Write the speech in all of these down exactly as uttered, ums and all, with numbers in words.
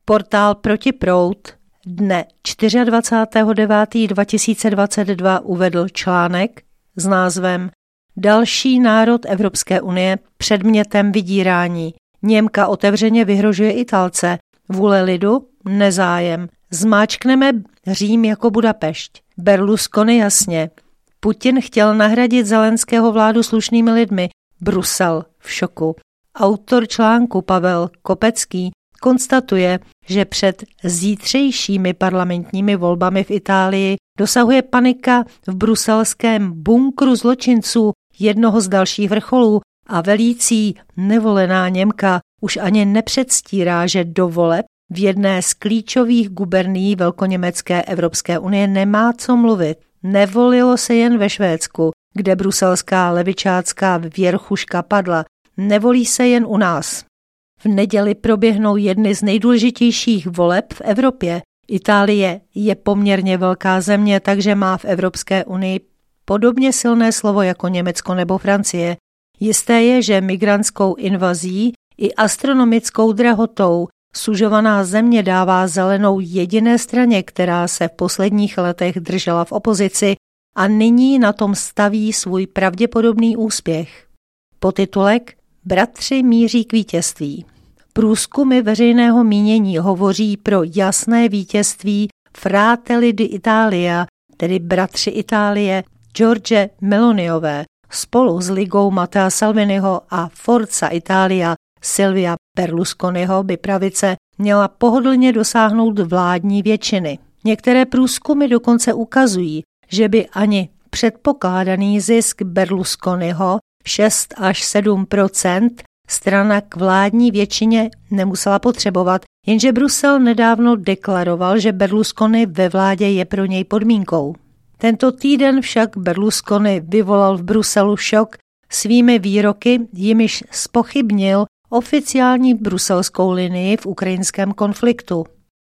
Portál Protiproud dne dvacátého devátého devátého dva tisíce dvacet dva uvedl článek s názvem Další národ Evropské unie předmětem vydírání. Němka otevřeně vyhrožuje Italce. Vůle lidu? Nezájem. Zmáčkneme Řím jako Budapešť. Berlusconi jasně. Putin chtěl nahradit Zelenského vládu slušnými lidmi. Brusel v šoku. Autor článku Pavel Kopecký konstatuje, že před zítřejšími parlamentními volbami v Itálii dosahuje panika v bruselském bunkru zločinců jednoho z dalších vrcholů a velící nevolená Němka už ani nepředstírá, že do voleb v jedné z klíčových gubernií velkoněmecké Evropské unie nemá co mluvit. Nevolilo se jen ve Švédsku, kde bruselská levičácká věrchuška padla. Nevolí se jen u nás. V neděli proběhnou jedny z nejdůležitějších voleb v Evropě. Itálie je poměrně velká země, takže má v Evropské unii podobně silné slovo jako Německo nebo Francie. Jisté je, že migrantskou invazí i astronomickou drahotou sužovaná země dává zelenou jediné straně, která se v posledních letech držela v opozici a nyní na tom staví svůj pravděpodobný úspěch. Podtitulek Bratři míří k vítězství. Průzkumy veřejného mínění hovoří pro jasné vítězství Fratelli d'Italia, tedy bratři Itálie, George Meloniové, spolu s ligou Mattea Salviniho a Forza Italia Silvia Berlusconiho by pravice měla pohodlně dosáhnout vládní většiny. Některé průzkumy dokonce ukazují, že by ani předpokládaný zisk Berlusconiho šest až sedm procent strana k vládní většině nemusela potřebovat, jenže Brusel nedávno deklaroval, že Berlusconi ve vládě je pro něj podmínkou. Tento týden však Berlusconi vyvolal v Bruselu šok svými výroky, jimiž zpochybnil oficiální bruselskou linii v ukrajinském konfliktu.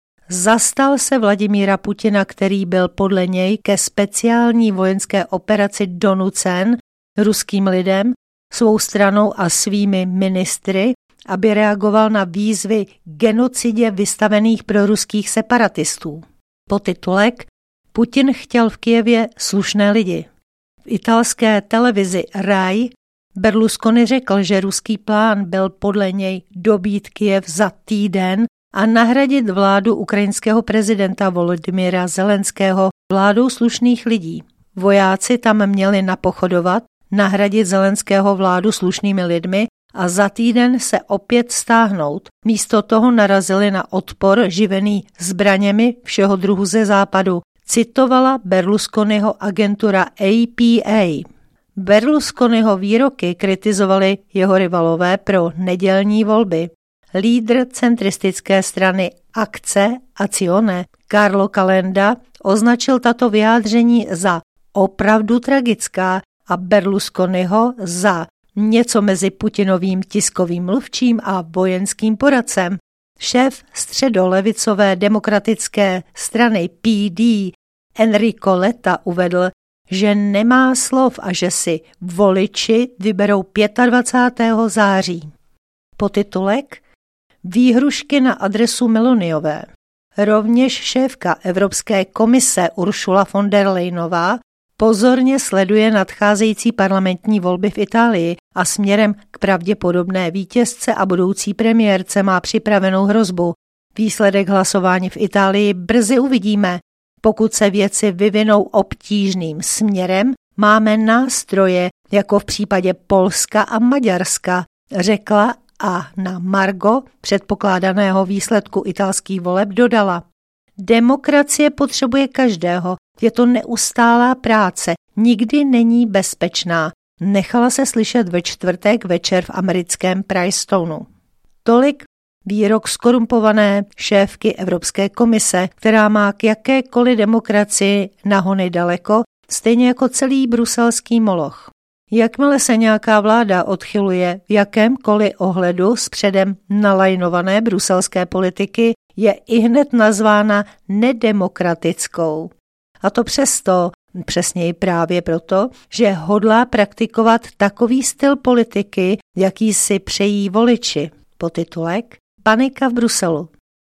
Zastal se Vladimíra Putina, který byl podle něj ke speciální vojenské operaci donucen ruským lidem, svou stranou a svými ministry, aby reagoval na výzvy genocidě vystavených proruských separatistů. Podtitulek Putin chtěl v Kyjevě slušné lidi. V italské televizi Rai Berlusconi řekl, že ruský plán byl podle něj dobít Kyjev za týden a nahradit vládu ukrajinského prezidenta Volodymyra Zelenského vládou slušných lidí. Vojáci tam měli napochodovat, nahradit Zelenského vládu slušnými lidmi a za týden se opět stáhnout. Místo toho narazili na odpor živený zbraněmi všeho druhu ze západu, citovala Berlusconiho agentura A P A. Berlusconiho výroky kritizovali jeho rivalové pro nedělní volby. Lídr centristické strany Akce Azione Carlo Calenda označil tato vyjádření za opravdu tragická a Berlusconiho za něco mezi Putinovým tiskovým mluvčím a vojenským poradcem. Šéf středolevicové demokratické strany P D Enrico Letta uvedl, že nemá slov a že si voliči vyberou dvacátého pátého září. Podtitulek Výhrušky na adresu Meloniové. Rovněž šéfka Evropské komise Ursula von der Leyenová pozorně sleduje nadcházející parlamentní volby v Itálii a směrem k pravděpodobné vítězce a budoucí premiérce má připravenou hrozbu. Výsledek hlasování v Itálii brzy uvidíme. Pokud se věci vyvinou obtížným směrem, máme nástroje, jako v případě Polska a Maďarska, řekla a na margo předpokládaného výsledku italských voleb dodala. Demokracie potřebuje každého, je to neustálá práce, nikdy není bezpečná, nechala se slyšet ve čtvrtek večer v americkém Pricetonu. Tolik výrok skorumpované šéfky Evropské komise, která má k jakékoliv demokracii nahony daleko, stejně jako celý bruselský moloch. Jakmile se nějaká vláda odchyluje v jakémkoliv ohledu z předem nalajnované bruselské politiky, je ihned nazvána nedemokratickou. A to přesto, přesněji právě proto, že hodlá praktikovat takový styl politiky, jaký si přejí voliči. Podtitulek Panika v Bruselu.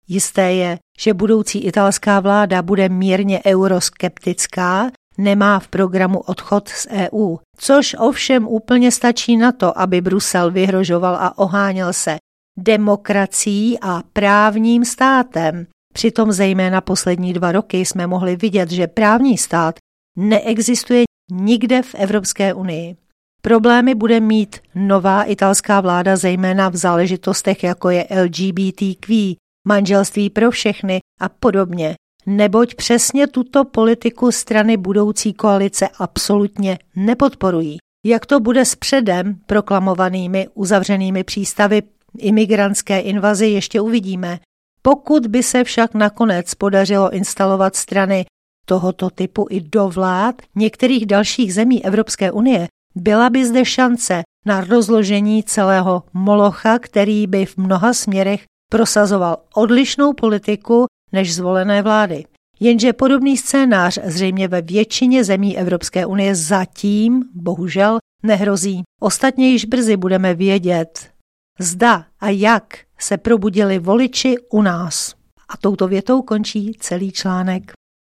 Jisté je, že budoucí italská vláda bude mírně euroskeptická, nemá v programu odchod z E U, což ovšem úplně stačí na to, aby Brusel vyhrožoval a oháněl se demokracií a právním státem. Přitom zejména poslední dva roky jsme mohli vidět, že právní stát neexistuje nikde v Evropské unii. Problémy bude mít nová italská vláda zejména v záležitostech, jako je L G B T Q, manželství pro všechny a podobně, neboť přesně tuto politiku strany budoucí koalice absolutně nepodporují. Jak to bude s předem proklamovanými uzavřenými přístavy imigrantské invazi, ještě uvidíme. Pokud by se však nakonec podařilo instalovat strany tohoto typu i do vlád některých dalších zemí Evropské unie, byla by zde šance na rozložení celého molocha, který by v mnoha směrech prosazoval odlišnou politiku než zvolené vlády. Jenže podobný scénář zřejmě ve většině zemí Evropské unie zatím, bohužel, nehrozí. Ostatně již brzy budeme vědět, zda a jak se probudili voliči u nás. A touto větou končí celý článek.